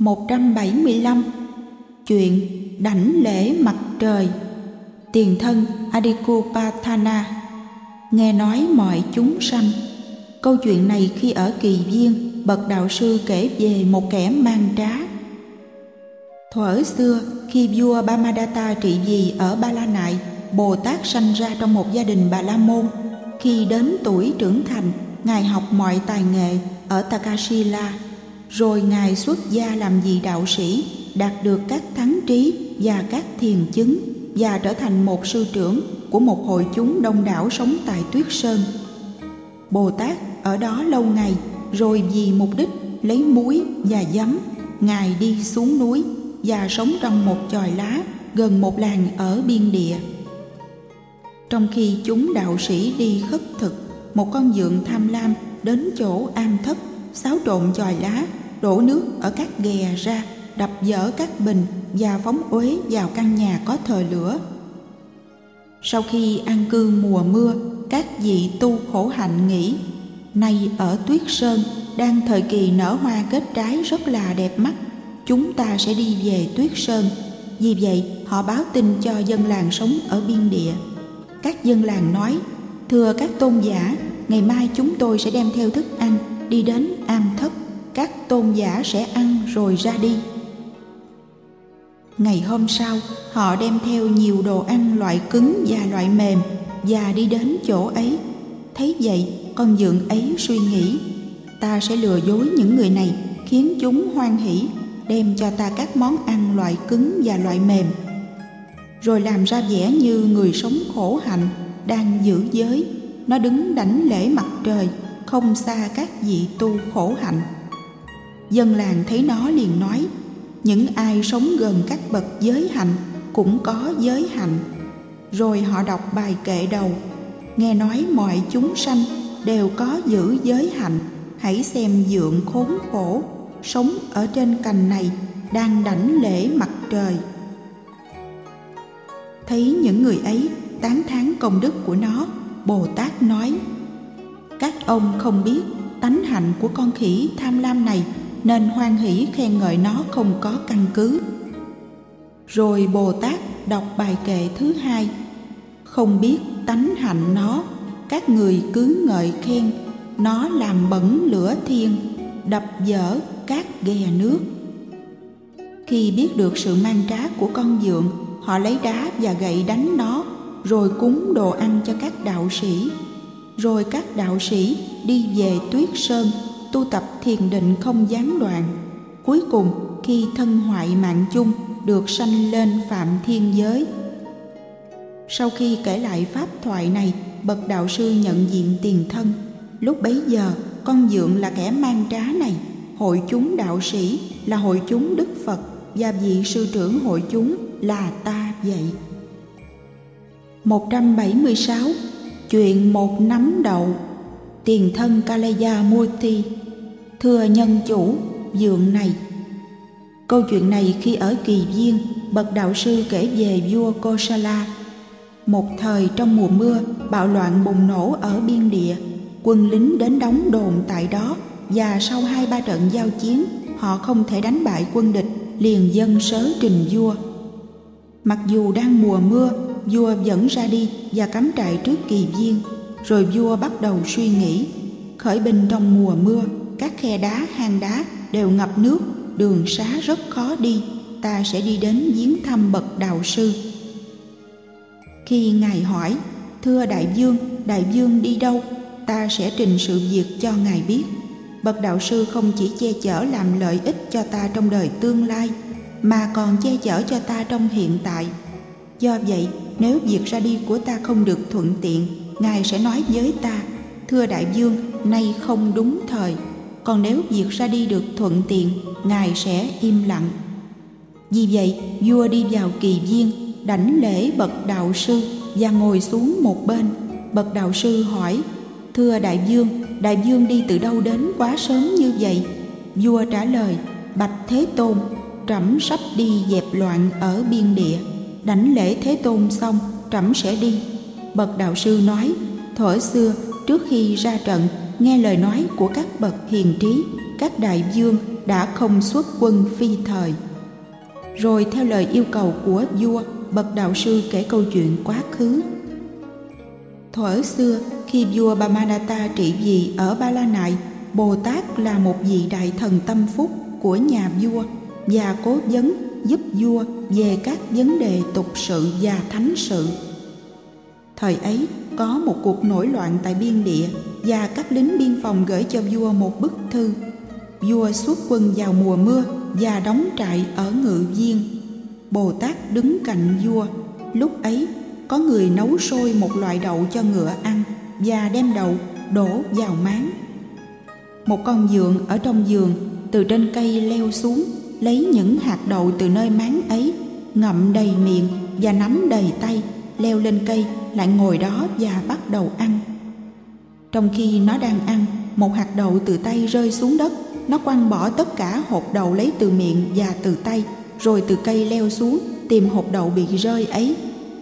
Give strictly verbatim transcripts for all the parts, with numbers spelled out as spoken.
một trăm bảy mươi lăm. Chuyện đảnh lễ mặt trời. Tiền thân Adikupatthana. Nghe nói mọi chúng sanh. Câu chuyện này khi ở Kỳ Viên, bậc đạo sư kể về một kẻ mang trá. Thuở xưa, khi vua Bamadatta trị vì ở Ba La Nại, Bồ Tát sanh ra trong một gia đình Bà La Môn. Khi đến tuổi trưởng thành, Ngài học mọi tài nghệ ở Takasila. Rồi Ngài xuất gia làm vị đạo sĩ, đạt được các thắng trí và các thiền chứng, và trở thành một sư trưởng của một hội chúng đông đảo sống tại Tuyết Sơn. Bồ Tát ở đó lâu ngày, rồi vì mục đích lấy muối và giấm, Ngài đi xuống núi và sống trong một chòi lá gần một làng ở biên địa. Trong khi chúng đạo sĩ đi khất thực, một con vượn tham lam đến chỗ am thất, xáo trộn chòi lá, đổ nước ở các ghè ra, đập vỡ các bình và phóng uế vào căn nhà có thờ lửa. Sau khi an cư mùa mưa, các vị tu khổ hạnh nghĩ, nay ở Tuyết Sơn đang thời kỳ nở hoa kết trái rất là đẹp mắt, chúng ta sẽ đi về Tuyết Sơn. Vì vậy họ báo tin cho dân làng sống ở biên địa. Các dân làng nói, thưa các tôn giả, ngày mai chúng tôi sẽ đem theo thức ăn đi đến am thất, các tôn giả sẽ ăn rồi ra đi. Ngày hôm sau, họ đem theo nhiều đồ ăn loại cứng và loại mềm và đi đến chỗ ấy. Thấy vậy, con vượn ấy suy nghĩ, ta sẽ lừa dối những người này, khiến chúng hoan hỉ, đem cho ta các món ăn loại cứng và loại mềm. Rồi làm ra vẻ như người sống khổ hạnh, đang giữ giới. Nó đứng đảnh lễ mặt trời, không xa các vị tu khổ hạnh. Dân làng thấy nó liền nói, những ai sống gần các bậc giới hạnh cũng có giới hạnh. Rồi họ đọc bài kệ đầu, nghe nói mọi chúng sanh đều có giữ giới hạnh. Hãy xem vượn khốn khổ, sống ở trên cành này, đang đảnh lễ mặt trời. Thấy những người ấy tán thán công đức của nó, Bồ Tát nói, các ông không biết tánh hạnh của con khỉ tham lam này, nên hoan hỷ khen ngợi nó không có căn cứ. Rồi Bồ Tát đọc bài kệ thứ hai, không biết tánh hạnh nó, các người cứ ngợi khen, nó làm bẩn lửa thiên, đập vỡ các ghe nước. Khi biết được sự mang trá của con vượn, họ lấy đá và gậy đánh nó, rồi cúng đồ ăn cho các đạo sĩ. Rồi các đạo sĩ đi về Tuyết Sơn, tu tập thiền định không gián đoạn. Cuối cùng, khi thân hoại mạng chung, được sanh lên Phạm Thiên Giới. Sau khi kể lại pháp thoại này, bậc đạo sư nhận diện tiền thân. Lúc bấy giờ, con vượn là kẻ mang trá này, hội chúng đạo sĩ là hội chúng Đức Phật, và vị sư trưởng hội chúng là ta vậy. một trăm bảy mươi sáu. Chuyện một nắm đậu. Tiền thân Kaleya Murti. Thưa nhân chủ, vượn này. Câu chuyện này khi ở Kỳ Viên, bậc đạo sư kể về vua Kosala. Một thời trong mùa mưa, bạo loạn bùng nổ ở biên địa. Quân lính đến đóng đồn tại đó, và sau hai ba trận giao chiến, họ không thể đánh bại quân địch, liền dâng sớ trình vua. Mặc dù đang mùa mưa, vua vẫn ra đi và cắm trại trước Kỳ Viên. Rồi vua bắt đầu suy nghĩ, khởi binh trong mùa mưa, các khe đá, hang đá đều ngập nước, đường xá rất khó đi, ta sẽ đi đến viếng thăm bậc đạo sư. Khi ngài hỏi, thưa đại vương, đại vương đi đâu, ta sẽ trình sự việc cho ngài biết. Bậc đạo sư không chỉ che chở làm lợi ích cho ta trong đời tương lai, mà còn che chở cho ta trong hiện tại. Do vậy, nếu việc ra đi của ta không được thuận tiện, ngài sẽ nói với ta, thưa đại vương, nay không đúng thời. Còn nếu việc ra đi được thuận tiện, ngài sẽ im lặng. Vì vậy, vua đi vào Kỳ Viên, đảnh lễ bậc đạo sư và ngồi xuống một bên. Bậc đạo sư hỏi, thưa đại vương, đại vương đi từ đâu đến quá sớm như vậy? Vua trả lời, bạch Thế Tôn, trẫm sắp đi dẹp loạn ở biên địa. Đảnh lễ Thế Tôn xong, trẫm sẽ đi. Bậc đạo sư nói, thuở xưa, trước khi ra trận, nghe lời nói của các bậc hiền trí, các đại vương đã không xuất quân phi thời. Rồi theo lời yêu cầu của vua, bậc đạo sư kể câu chuyện quá khứ. Thuở xưa, khi vua Bamadatta trị vì ở Ba La Nại, Bồ Tát là một vị đại thần tâm phúc của nhà vua và cố vấn giúp vua về các vấn đề tục sự và thánh sự. Thời ấy có một cuộc nổi loạn tại biên địa và các lính biên phòng gửi cho vua một bức thư. Vua xuất quân vào mùa mưa và đóng trại ở Ngự Viên. Bồ Tát đứng cạnh vua. Lúc ấy có người nấu sôi một loại đậu cho ngựa ăn và đem đậu đổ vào máng. Một con dượng ở trong vườn từ trên cây leo xuống, lấy những hạt đậu từ nơi máng ấy, ngậm đầy miệng và nắm đầy tay, leo lên cây, lại ngồi đó và bắt đầu ăn. Trong khi nó đang ăn, một hạt đậu từ tay rơi xuống đất. Nó quăng bỏ tất cả hột đậu lấy từ miệng và từ tay, rồi từ cây leo xuống tìm hột đậu bị rơi ấy.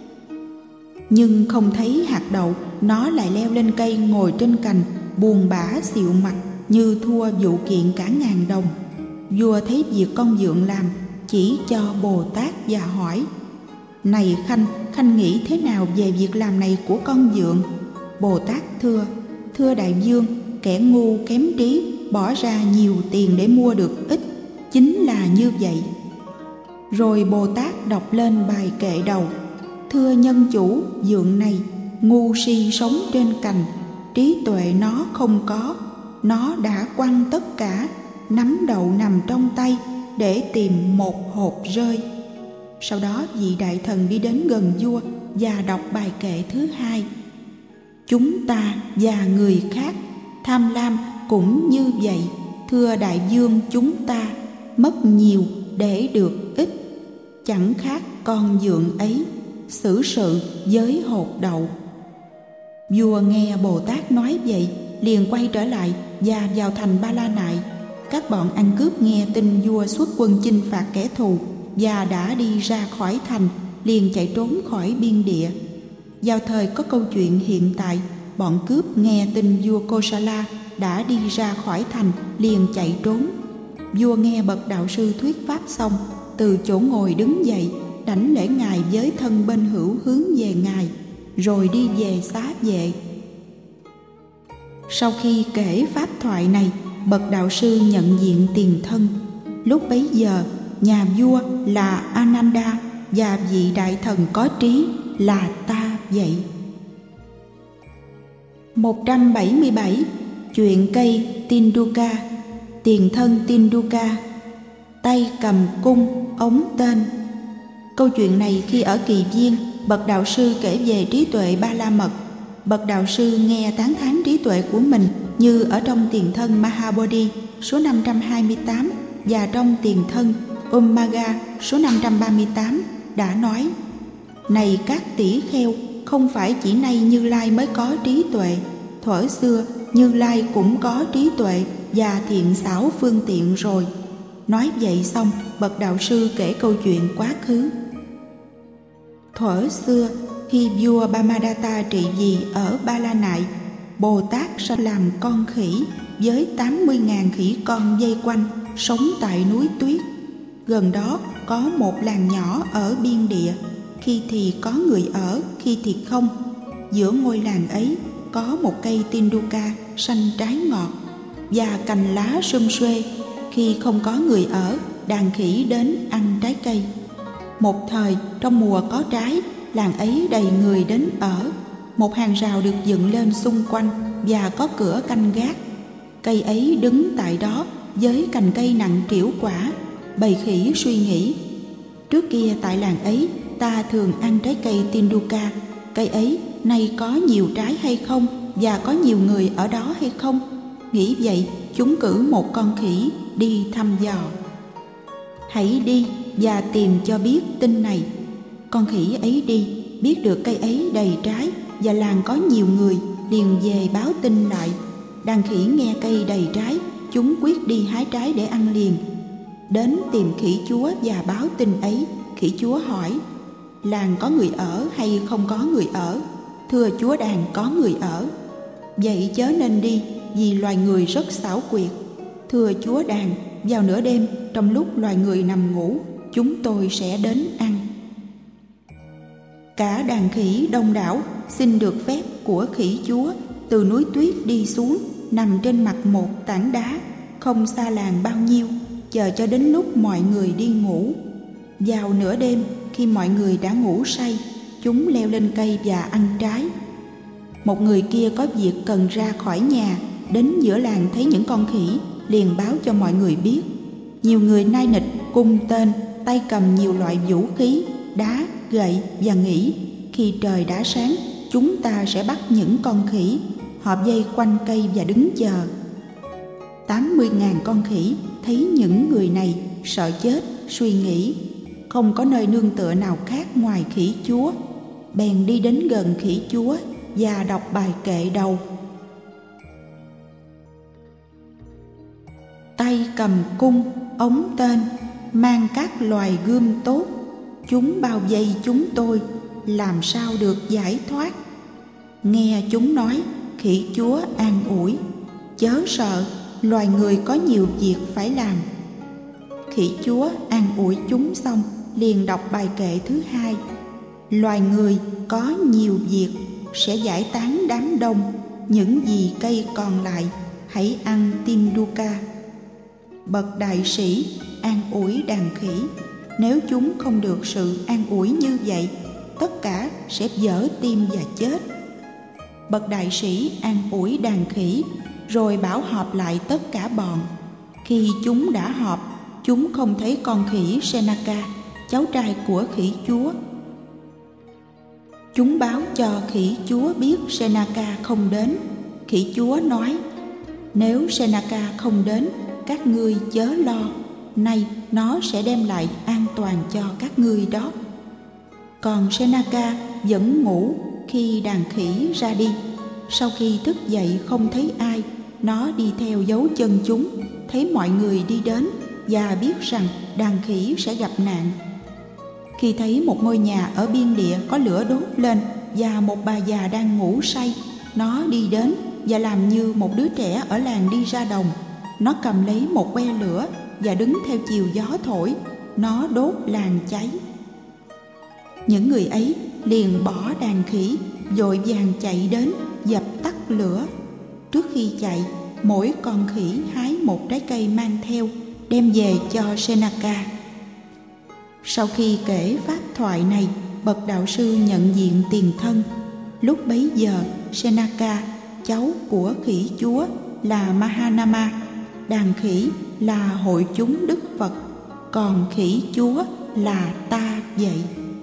Nhưng không thấy hạt đậu, nó lại leo lên cây ngồi trên cành, buồn bã xịu mặt như thua vụ kiện cả ngàn đồng. Vua thấy việc con dượng làm, chỉ cho Bồ Tát và hỏi: Này Khanh, Khanh nghĩ thế nào về việc làm này của con dượng? Bồ Tát thưa: Thưa đại vương, kẻ ngu kém trí bỏ ra nhiều tiền để mua được ít, chính là như vậy. Rồi Bồ Tát đọc lên bài kệ đầu: Thưa nhân chủ, dượng này ngu si sống trên cành, trí tuệ nó không có, nó đã quăng tất cả, nắm đậu nằm trong tay để tìm một hột rơi. Sau đó vị đại thần đi đến gần vua và đọc bài kệ thứ hai: Chúng ta và người khác tham lam cũng như vậy, thưa đại vương chúng ta mất nhiều để được ít, chẳng khác con dượng ấy xử sự với hột đậu. Vua nghe Bồ Tát nói vậy liền quay trở lại và vào thành Ba La Nại. Các bọn ăn cướp nghe tin vua xuất quân chinh phạt kẻ thù và đã đi ra khỏi thành, liền chạy trốn khỏi biên địa. Vào thời có câu chuyện hiện tại, bọn cướp nghe tin vua Kosala đã đi ra khỏi thành, liền chạy trốn. Vua nghe bậc đạo sư thuyết pháp xong, từ chỗ ngồi đứng dậy, đảnh lễ ngài với thân bên hữu hướng về ngài, rồi đi về xá vệ. Sau khi kể pháp thoại này, bậc đạo sư nhận diện tiền thân. Lúc bấy giờ, nhà vua là Ananda và vị đại thần có trí là ta vậy. một trăm bảy mươi bảy. Chuyện cây Tinduka. Tiền thân Tinduka, tay cầm cung, ống tên. Câu chuyện này khi ở Kỳ Viên, bậc đạo sư kể về trí tuệ Ba La Mật. Bậc đạo sư nghe tán thán trí tuệ của mình như ở trong tiền thân Mahabodhi số năm trăm hai mươi tám và trong tiền thân Ummaga số năm trăm ba mươi tám đã nói: Này các tỷ kheo, không phải chỉ nay Như Lai mới có trí tuệ. Thuở xưa Như Lai cũng có trí tuệ và thiện xảo phương tiện rồi. Nói vậy xong, bậc đạo sư kể câu chuyện quá khứ. Thuở xưa, khi vua Bamadatta trị vì ở Ba La Nại, Bồ Tát sẽ làm con khỉ với tám mươi nghìn khỉ con dây quanh, sống tại núi tuyết. Gần đó có một làng nhỏ ở biên địa, khi thì có người ở, khi thì không. Giữa ngôi làng ấy có một cây Tinduka xanh trái ngọt và cành lá sum suê. Khi không có người ở, đàn khỉ đến ăn trái cây. Một thời trong mùa có trái, làng ấy đầy người đến ở. Một hàng rào được dựng lên xung quanh và có cửa canh gác. Cây ấy đứng tại đó với cành cây nặng trĩu quả. Bầy khỉ suy nghĩ: Trước kia tại làng ấy ta thường ăn trái cây Tinduka. Cây ấy nay có nhiều trái hay không, và có nhiều người ở đó hay không? Nghĩ vậy, chúng cử một con khỉ đi thăm dò. Hãy đi và tìm cho biết tin này. Con khỉ ấy đi, biết được cây ấy đầy trái và làng có nhiều người, liền về báo tin lại. Đàn khỉ nghe cây đầy trái, chúng quyết đi hái trái để ăn liền. Đến tìm khỉ chúa và báo tin ấy. Khỉ chúa hỏi: Làng có người ở hay không có người ở? Thưa chúa đàn có người ở. Vậy chớ nên đi, vì loài người rất xảo quyệt. thưa chúa đàn, vào nửa đêm trong lúc loài người nằm ngủ, chúng tôi sẽ đến ăn. Cả đàn khỉ đông đảo xin được phép của khỉ chúa từ núi tuyết đi xuống, nằm trên mặt một tảng đá không xa làng bao nhiêu, chờ cho đến lúc mọi người đi ngủ. Vào nửa đêm, khi mọi người đã ngủ say, chúng leo lên cây và ăn trái. Một người kia có việc cần ra khỏi nhà, đến giữa làng thấy những con khỉ, liền báo cho mọi người biết. Nhiều người nai nịch, cung tên, tay cầm nhiều loại vũ khí, đá, gậy và nghĩ khi trời đã sáng, chúng ta sẽ bắt những con khỉ. Họ vây quanh cây và đứng chờ. Tám mươi ngàn con khỉ thấy những người này, sợ chết, suy nghĩ không có nơi nương tựa nào khác ngoài khỉ chúa, bèn đi đến gần khỉ chúa và đọc bài kệ đầu. Tay cầm cung, ống tên, mang các loài gươm tốt, chúng bao vây chúng tôi, làm sao được giải thoát. Nghe chúng nói, khỉ chúa an ủi, chớ sợ, loài người có nhiều việc phải làm. Khỉ chúa an ủi chúng xong, liền đọc bài kệ thứ hai. Loài người có nhiều việc, sẽ giải tán đám đông, những gì cây còn lại, hãy ăn tim duca. Bậc đại sĩ an ủi đàn khỉ, nếu chúng không được sự an ủi như vậy, tất cả sẽ vỡ tim và chết. Bậc đại sĩ an ủi đàn khỉ, rồi bảo họp lại tất cả bọn. Khi chúng đã họp, chúng không thấy con khỉ Seneca, cháu trai của khỉ chúa. Chúng báo cho khỉ chúa biết Seneca không đến. Khỉ chúa nói, nếu Seneca không đến, các ngươi chớ lo, nay nó sẽ đem lại an toàn cho các ngươi đó. Còn Seneca vẫn ngủ khi đàn khỉ ra đi. Sau khi thức dậy không thấy ai, nó đi theo dấu chân chúng, thấy mọi người đi đến và biết rằng đàn khỉ sẽ gặp nạn. Khi thấy một ngôi nhà ở biên địa có lửa đốt lên và một bà già đang ngủ say, nó đi đến và làm như một đứa trẻ ở làng đi ra đồng. Nó cầm lấy một que lửa và đứng theo chiều gió thổi, nó đốt làng cháy. Những người ấy liền bỏ đàn khỉ, vội vàng chạy đến dập tắt lửa. Trước khi chạy, mỗi con khỉ hái một trái cây mang theo, đem về cho Seneca. Sau khi kể pháp thoại này, bậc đạo sư nhận diện tiền thân. Lúc bấy giờ, Seneca, cháu của khỉ chúa, là Mahanama, đàn khỉ là hội chúng Đức Phật, còn khỉ chúa là ta vậy.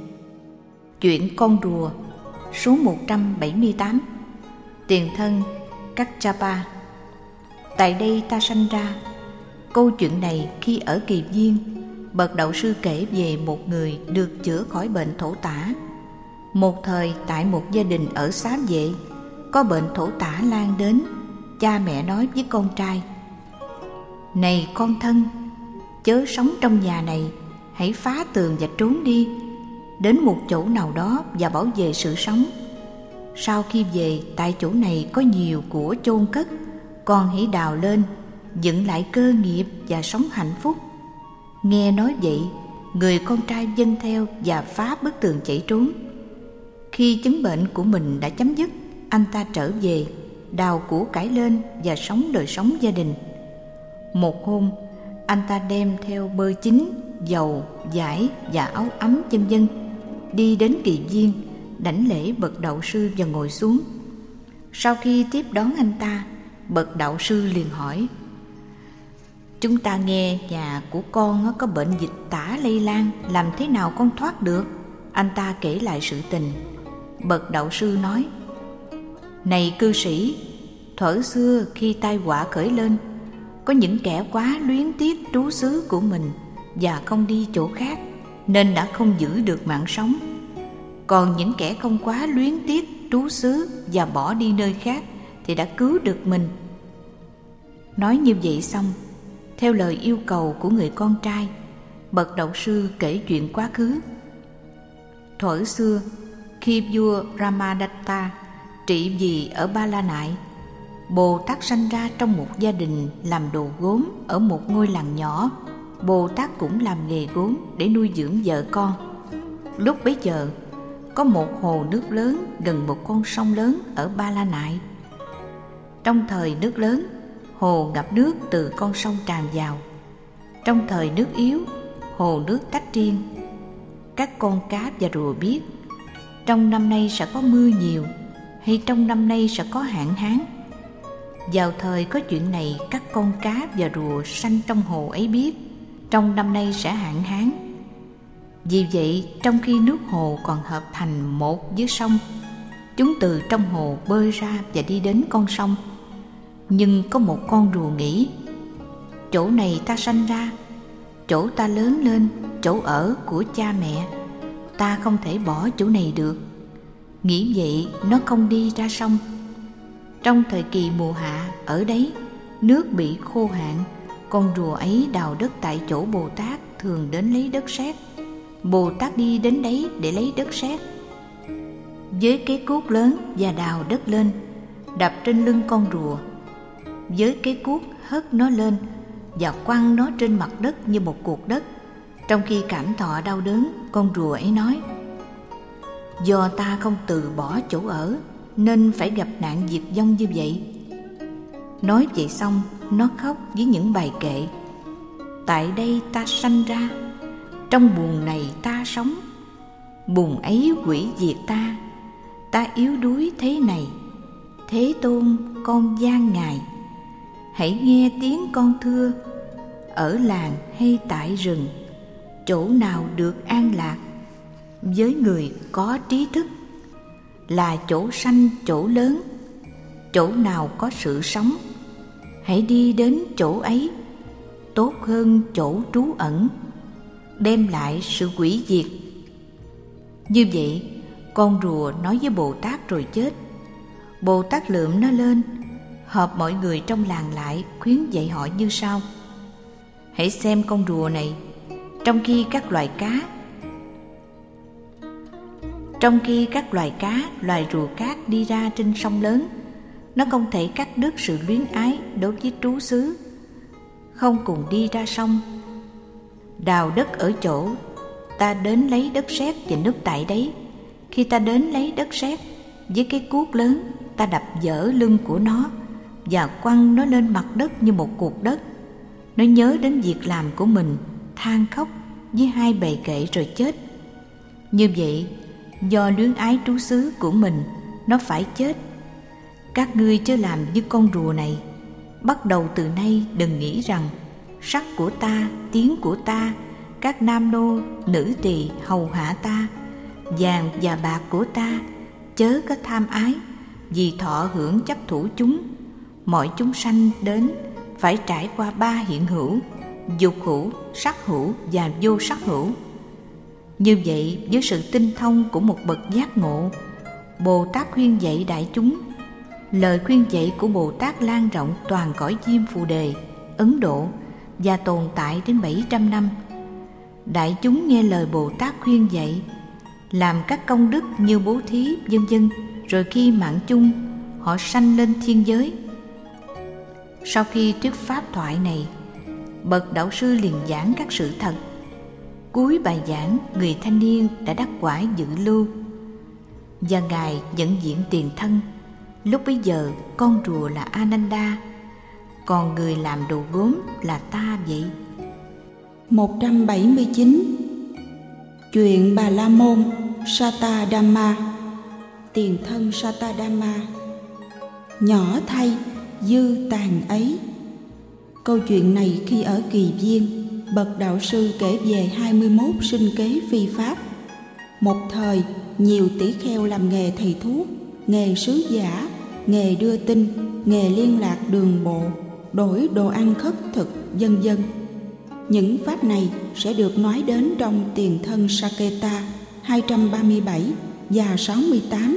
Chuyện con rùa số một trăm bảy mươi tám. Tiền thân Kaccapa. Tại đây ta sanh ra. Câu chuyện này khi ở Kỳ Viên, bậc đạo sư kể về một người được chữa khỏi bệnh thổ tả. Một thời tại một gia đình ở Xá Vệ, có bệnh thổ tả lan đến. Cha mẹ nói với con trai, này con thân, chớ sống trong nhà này, hãy phá tường và trốn đi, đến một chỗ nào đó và bảo vệ sự sống. Sau khi về, tại chỗ này có nhiều của chôn cất, con hãy đào lên, dựng lại cơ nghiệp và sống hạnh phúc. Nghe nói vậy, người con trai vâng theo và phá bức tường chạy trốn. Khi chứng bệnh của mình đã chấm dứt, anh ta trở về, đào của cải lên và sống đời sống gia đình. Một hôm, anh ta đem theo bơ chín, dầu, vải và áo ấm vân vân, đi đến Kỳ Viên, đảnh lễ bậc đạo sư và ngồi xuống. Sau khi tiếp đón anh ta, bậc đạo sư liền hỏi, chúng ta nghe nhà của con có bệnh dịch tả lây lan, làm thế nào con thoát được? Anh ta kể lại sự tình. Bậc đạo sư nói, này cư sĩ, thuở xưa khi tai họa khởi lên, có những kẻ quá luyến tiếc trú xứ của mình và không đi chỗ khác, nên đã không giữ được mạng sống. Còn những kẻ không quá luyến tiếc trú xứ và bỏ đi nơi khác thì đã cứu được mình. Nói như vậy xong, theo lời yêu cầu của người con trai, bậc đạo sư kể chuyện quá khứ. Thuở xưa, khi vua Ramadatta trị vì ở Ba La Nại, Bồ Tát sanh ra trong một gia đình làm đồ gốm ở một ngôi làng nhỏ. Bồ Tát cũng làm nghề gốm để nuôi dưỡng vợ con. Lúc bấy giờ, có một hồ nước lớn gần một con sông lớn ở Ba La Nại. Trong thời nước lớn, hồ ngập nước từ con sông tràn vào. Trong thời nước yếu, hồ nước tách riêng. Các con cá và rùa biết trong năm nay sẽ có mưa nhiều hay trong năm nay sẽ có hạn hán. Vào thời có chuyện này, các con cá và rùa sanh trong hồ ấy biết trong năm nay sẽ hạn hán. Vì vậy, trong khi nước hồ còn hợp thành một với sông, chúng từ trong hồ bơi ra và đi đến con sông. Nhưng có một con rùa nghĩ: chỗ này ta sanh ra, chỗ ta lớn lên, chỗ ở của cha mẹ, ta không thể bỏ chỗ này được. Nghĩ vậy, nó không đi ra sông. Trong thời kỳ mùa hạ, ở đấy nước bị khô hạn, con rùa ấy đào đất tại chỗ Bồ Tát thường đến lấy đất sét. Bồ Tát đi đến đấy để lấy đất sét với cái cuốc lớn và đào đất lên, đập trên lưng con rùa. Với cái cuốc hất nó lên và quăng nó trên mặt đất như một cục đất. Trong khi cảm thọ đau đớn, con rùa ấy nói: do ta không từ bỏ chỗ ở nên phải gặp nạn diệt vong như vậy. Nói vậy xong, nó khóc với những bài kệ: tại đây ta sanh ra, trong buồng này ta sống, buồng ấy hủy diệt ta, ta yếu đuối thế này. Thế Tôn, con gian Ngài, hãy nghe tiếng con thưa, ở làng hay tại rừng, chỗ nào được an lạc với người có trí thức, là chỗ sanh chỗ lớn, chỗ nào có sự sống, hãy đi đến chỗ ấy, tốt hơn chỗ trú ẩn, đem lại sự hủy diệt. Như vậy, con rùa nói với Bồ Tát rồi chết. Bồ Tát lượm nó lên, họp mọi người trong làng lại, khuyến dạy họ như sau: hãy xem con rùa này, trong khi các loài cá Trong khi các loài cá, loài rùa cát đi ra trên sông lớn, nó không thể cắt đứt sự luyến ái đối với trú xứ, không cùng đi ra sông. Đào đất ở chỗ ta đến lấy đất sét và núp tại đấy. Khi ta đến lấy đất sét, với cái cuốc lớn ta đập vỡ lưng của nó và quăng nó lên mặt đất như một cục đất. Nó nhớ đến việc làm của mình, than khóc với hai bề kệ rồi chết. Như vậy, do luyến ái trú xứ của mình, nó phải chết. Các ngươi chớ làm như con rùa này. Bắt đầu từ nay đừng nghĩ rằng sắc của ta, tiếng của ta, các nam nô, nữ tỳ hầu hạ ta, vàng và bạc của ta, chớ có tham ái, vì thọ hưởng chấp thủ chúng. Mọi chúng sanh đến phải trải qua ba hiện hữu: dục hữu, sắc hữu và vô sắc hữu. Như vậy, với sự tinh thông của một bậc giác ngộ, Bồ Tát khuyên dạy đại chúng. Lời khuyên dạy của Bồ Tát lan rộng toàn cõi Diêm Phù Đề, Ấn Độ và tồn tại đến bảy trăm năm. Đại chúng nghe lời Bồ Tát khuyên dạy, làm các công đức như bố thí, vân vân, rồi khi mạng chung, họ sanh lên thiên giới. Sau khi thuyết pháp thoại này, bậc đạo sư liền giảng các sự thật. Cuối bài giảng, người thanh niên đã đắc quả dự lưu và Ngài nhận diện tiền thân. Lúc bấy giờ, con rùa là Ananda, còn người làm đồ gốm là ta vậy. một trăm bảy mươi chín. Chuyện Bà La Môn Satadhamma. Tiền thân Satadhamma. Nhỏ thay, dư tàn ấy. Câu chuyện này khi ở Kỳ Viên, bậc đạo sư kể về hai mươi mốt sinh kế phi pháp. Một thời, nhiều tỷ kheo làm nghề thầy thuốc, nghề sứ giả, nghề đưa tin, nghề liên lạc đường bộ, đổi đồ ăn khất thực, vân vân. Những pháp này sẽ được nói đến trong Tiền thân Saketa hai trăm ba mươi bảy và sáu mươi tám.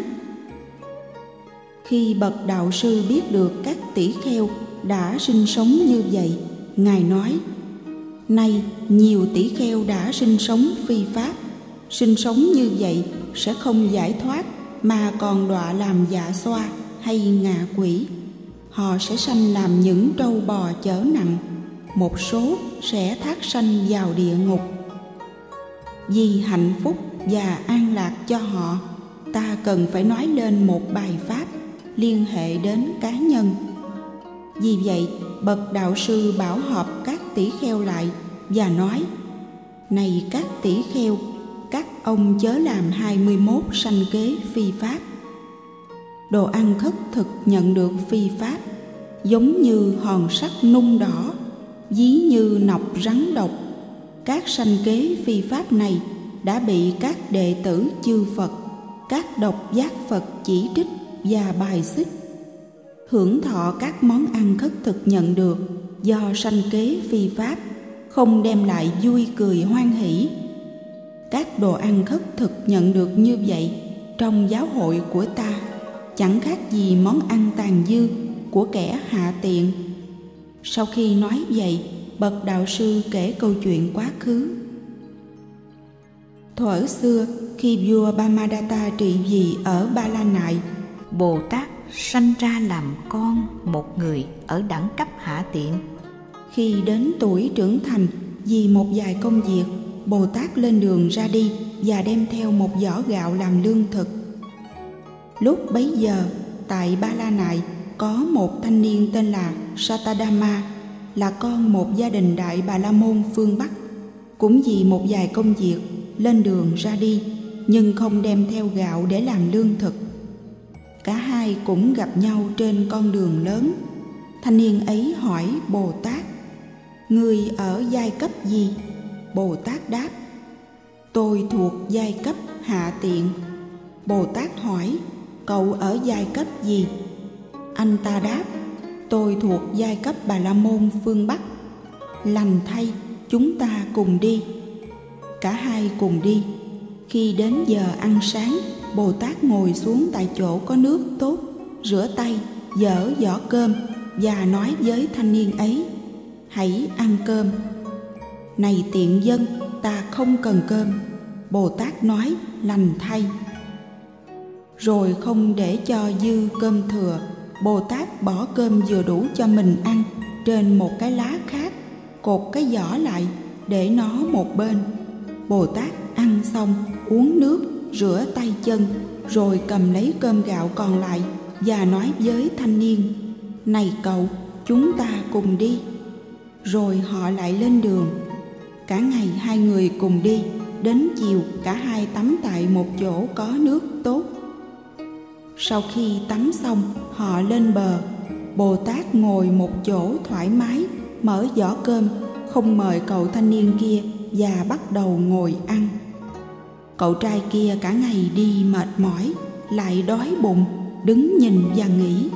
Khi bậc đạo sư biết được các tỷ kheo đã sinh sống như vậy, Ngài nói: nay nhiều tỷ kheo đã sinh sống phi pháp. Sinh sống như vậy sẽ không giải thoát, mà còn đọa làm dạ xoa hay ngạ quỷ. họ sẽ sanh làm những trâu bò chở nặng, một số sẽ thác sanh vào địa ngục. Vì hạnh phúc và an lạc cho họ, ta cần phải nói lên một bài pháp liên hệ đến cá nhân. Vì vậy, bậc đạo sư bảo họp các tỷ kheo lại và nói: Này các tỷ kheo, các ông chớ làm hai mươi mốt sanh kế phi pháp. Đồ ăn khất thực nhận được phi pháp, giống như hòn sắt nung đỏ, ví như nọc rắn độc. Các sanh kế phi pháp này đã bị các đệ tử chư Phật, các độc giác Phật chỉ trích và bài xích. Hưởng thọ các món ăn khất thực nhận được do sanh kế phi pháp không đem lại vui cười hoan hỷ. Các đồ ăn khất thực nhận được như vậy trong giáo hội của ta chẳng khác gì món ăn tàn dư của kẻ hạ tiện. Sau khi nói vậy, bậc đạo sư kể câu chuyện quá khứ. Thuở xưa, khi vua Brahmadatta trị vì ở Ba La Nại, Bồ Tát sanh ra làm con một người ở đẳng cấp hạ tiện. Khi đến tuổi trưởng thành, vì một vài công việc, Bồ Tát lên đường ra đi và đem theo một giỏ gạo làm lương thực. Lúc bấy giờ, tại Ba La Nại có một thanh niên tên là Satadama, là con một gia đình Đại Bà La Môn phương Bắc. Cũng vì một vài công việc lên đường ra đi, nhưng không đem theo gạo để làm lương thực. Cả hai cũng gặp nhau trên con đường lớn. Thanh niên ấy hỏi Bồ Tát: Ngươi ở giai cấp gì? Bồ Tát đáp: Tôi thuộc giai cấp hạ tiện. Bồ Tát hỏi: Cậu ở giai cấp gì? Anh ta đáp: Tôi thuộc giai cấp Bà La Môn phương Bắc. Lành thay, chúng ta cùng đi. Cả hai cùng đi. Khi đến giờ ăn sáng, Bồ Tát ngồi xuống tại chỗ có nước tốt, rửa tay, dở giỏ cơm và nói với thanh niên ấy: Hãy ăn cơm. Này tiện dân, ta không cần cơm. Bồ Tát nói: Lành thay. Rồi không để cho dư cơm thừa, Bồ Tát bỏ cơm vừa đủ cho mình ăn trên một cái lá khác, cột cái giỏ lại, để nó một bên. Bồ Tát ăn xong, uống nước, rửa tay chân, rồi cầm lấy cơm gạo còn lại và nói với thanh niên: Này cậu, chúng ta cùng đi. Rồi họ lại lên đường. Cả ngày hai người cùng đi, đến chiều cả hai tắm tại một chỗ có nước tốt. Sau khi tắm xong, họ lên bờ. Bồ Tát ngồi một chỗ thoải mái, mở giỏ cơm, không mời cậu thanh niên kia và bắt đầu ngồi ăn. Cậu trai kia cả ngày đi mệt mỏi, lại đói bụng, đứng nhìn và nghĩ: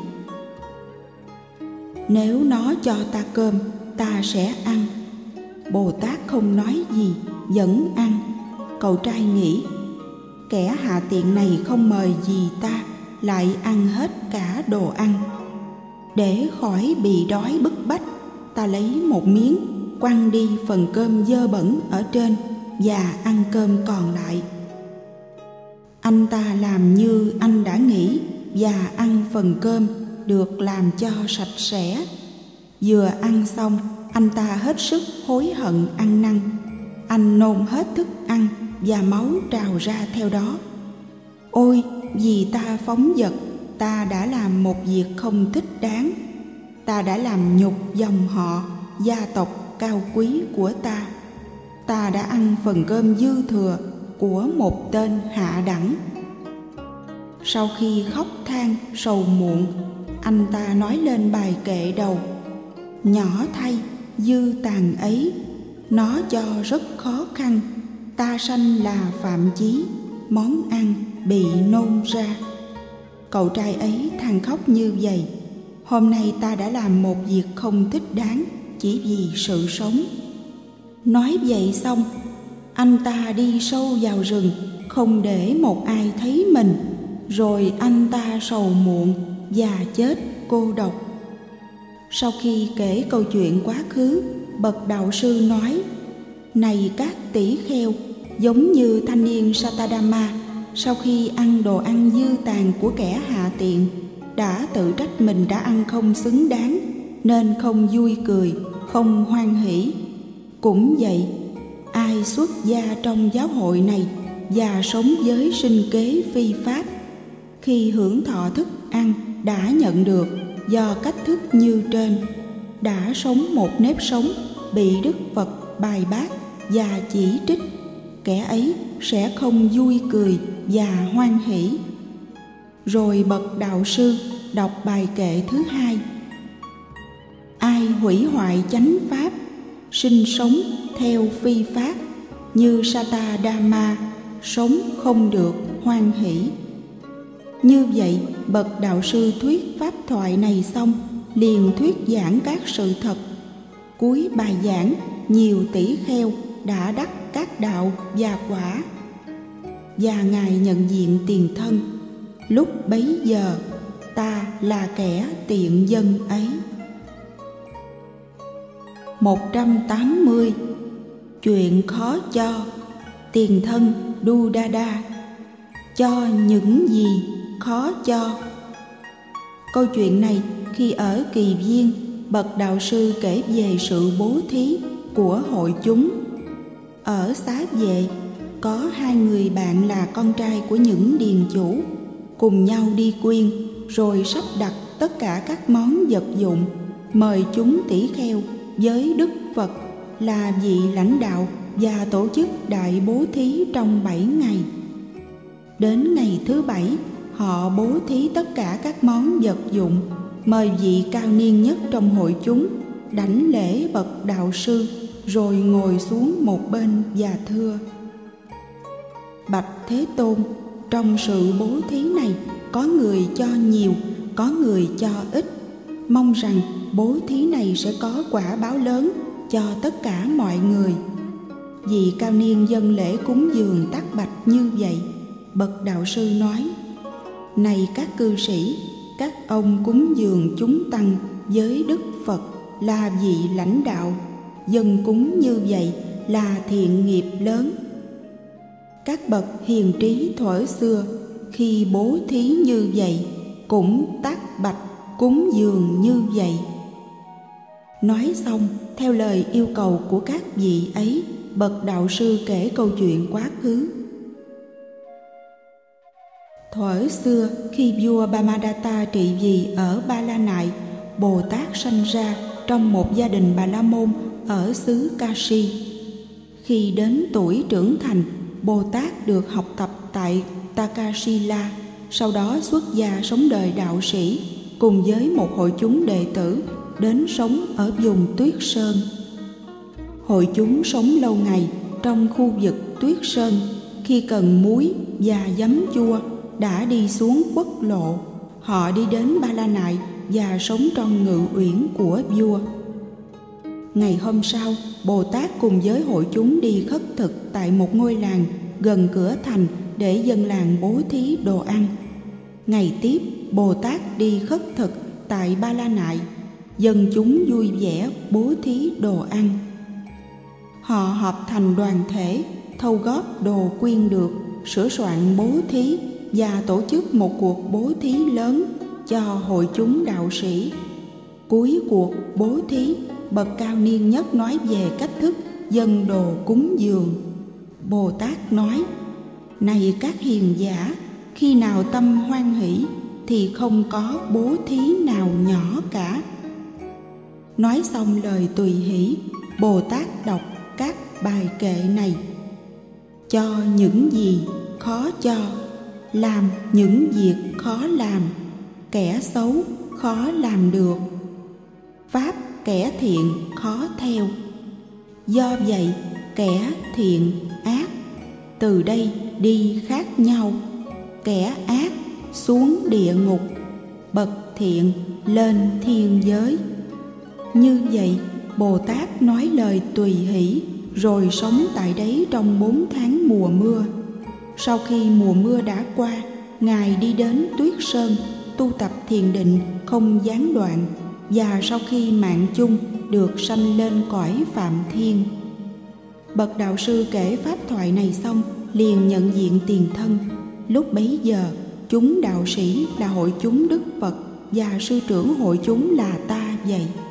Nếu nó cho ta cơm, ta sẽ ăn. Bồ Tát không nói gì, vẫn ăn. Cậu trai nghĩ: Kẻ hạ tiện này không mời gì ta, lại ăn hết cả đồ ăn. Để khỏi bị đói bức bách, ta lấy một miếng, quăng đi phần cơm dơ bẩn ở trên và ăn cơm còn lại. Anh ta làm như anh đã nghĩ và ăn phần cơm được làm cho sạch sẽ. Vừa ăn xong, anh ta hết sức hối hận ăn năn. Anh nôn hết thức ăn và máu trào ra theo đó. Ôi, vì ta phóng dật, ta đã làm một việc không thích đáng. Ta đã làm nhục dòng họ, gia tộc cao quý của ta. Ta đã ăn phần cơm dư thừa của một tên hạ đẳng. Sau khi khóc than sầu muộn, anh ta nói lên bài kệ đầu: Nhỏ thay, dư tàn ấy, nó cho rất khó khăn. Ta sanh là phạm chí, món ăn bị nôn ra. Cậu trai ấy than khóc như vậy: Hôm nay ta đã làm một việc không thích đáng chỉ vì sự sống. Nói vậy xong, anh ta đi sâu vào rừng, không để một ai thấy mình. Rồi anh ta sầu muộn và chết cô độc. Sau khi kể câu chuyện quá khứ, bậc đạo sư nói: Này các tỷ kheo, giống như thanh niên Satadama, sau khi ăn đồ ăn dư tàn của kẻ hạ tiện, đã tự trách mình đã ăn không xứng đáng, nên không vui cười, không hoan hỷ. Cũng vậy, ai xuất gia trong giáo hội này và sống với sinh kế phi pháp, khi hưởng thọ thức ăn đã nhận được do cách thức như trên, đã sống một nếp sống bị Đức Phật bài bác và chỉ trích, kẻ ấy sẽ không vui cười và hoan hỷ. Rồi bậc đạo sư đọc bài kệ thứ hai: ai hủy hoại chánh pháp, sinh sống theo phi pháp, như Satadama, sống không được hoan hỷ. Như vậy, bậc đạo sư thuyết pháp thoại này xong, liền thuyết giảng các sự thật. Cuối bài giảng, nhiều tỷ kheo đã đắc các đạo và quả, và Ngài nhận diện tiền thân. Lúc bấy giờ, ta là kẻ tiện dân ấy. một trăm tám mươi. Chuyện khó cho. Tiền thân Đu-đa-đa. Cho những gì khó cho. Câu chuyện này khi ở Kỳ Viên, bậc đạo sư kể về sự bố thí của hội chúng. Ở Xá Vệ, có hai người bạn là con trai của những điền chủ, cùng nhau đi quyên, rồi sắp đặt tất cả các món vật dụng, mời chúng tỷ kheo với Đức Phật là vị lãnh đạo và tổ chức đại bố thí trong bảy ngày. Đến ngày thứ bảy, họ bố thí tất cả các món vật dụng, mời vị cao niên nhất trong hội chúng đảnh lễ bậc đạo sư, rồi ngồi xuống một bên và thưa: bạch Thế Tôn, trong sự bố thí này có người cho nhiều, có người cho ít. Mong rằng bố thí này sẽ có quả báo lớn cho tất cả mọi người. Vị cao niên dâng lễ cúng dường tắc bạch như vậy. Bậc đạo sư nói: này các cư sĩ, các ông cúng dường chúng tăng với Đức Phật là vị lãnh đạo, dâng cúng như vậy là thiện nghiệp lớn. Các bậc hiền trí thuở xưa khi bố thí như vậy cũng tác bạch cúng dường như vậy. Nói xong, theo lời yêu cầu của các vị ấy, bậc đạo sư kể câu chuyện quá khứ. Thuở xưa, khi vua Brahmadatta trị vì ở Ba La Nại, Bồ Tát sanh ra trong một gia đình Bà La Môn ở xứ Kashi. Khi đến tuổi trưởng thành, Bồ Tát được học tập tại Takasila, sau đó xuất gia sống đời đạo sĩ cùng với một hội chúng đệ tử đến sống ở vùng Tuyết Sơn. Hội chúng sống lâu ngày trong khu vực Tuyết Sơn, khi cần muối và giấm chua đã đi xuống quốc lộ. Họ đi đến Ba La Nại và sống trong ngự uyển của vua. Ngày hôm sau, Bồ Tát cùng với hội chúng đi khất thực tại một ngôi làng gần cửa thành để dân làng bố thí đồ ăn. Ngày tiếp, Bồ Tát đi khất thực tại Ba La Nại, dân chúng vui vẻ bố thí đồ ăn. Họ họp thành đoàn thể, thâu góp đồ quyên được, sửa soạn bố thí và tổ chức một cuộc bố thí lớn cho hội chúng đạo sĩ. Cuối cuộc bố thí, bậc cao niên nhất nói về cách thức dâng đồ cúng dường. Bồ Tát nói: này các hiền giả, khi nào tâm hoan hỷ thì không có bố thí nào nhỏ cả. Nói xong lời tùy hỷ, Bồ Tát đọc các bài kệ này: cho những gì khó cho, làm những việc khó làm, kẻ xấu khó làm được, pháp kẻ thiện khó theo. Do vậy, kẻ thiện ác từ đây đi khác nhau, kẻ ác xuống địa ngục, bậc thiện lên thiên giới. Như vậy, Bồ Tát nói lời tùy hỷ, rồi sống tại đấy trong bốn tháng mùa mưa. Sau khi mùa mưa đã qua, Ngài đi đến Tuyết Sơn, tu tập thiền định không gián đoạn, và sau khi mạng chung được sanh lên cõi Phạm Thiên. Bậc đạo sư kể pháp thoại này xong, liền nhận diện tiền thân. Lúc bấy giờ, chúng đạo sĩ là hội chúng Đức Phật và sư trưởng hội chúng là ta vậy.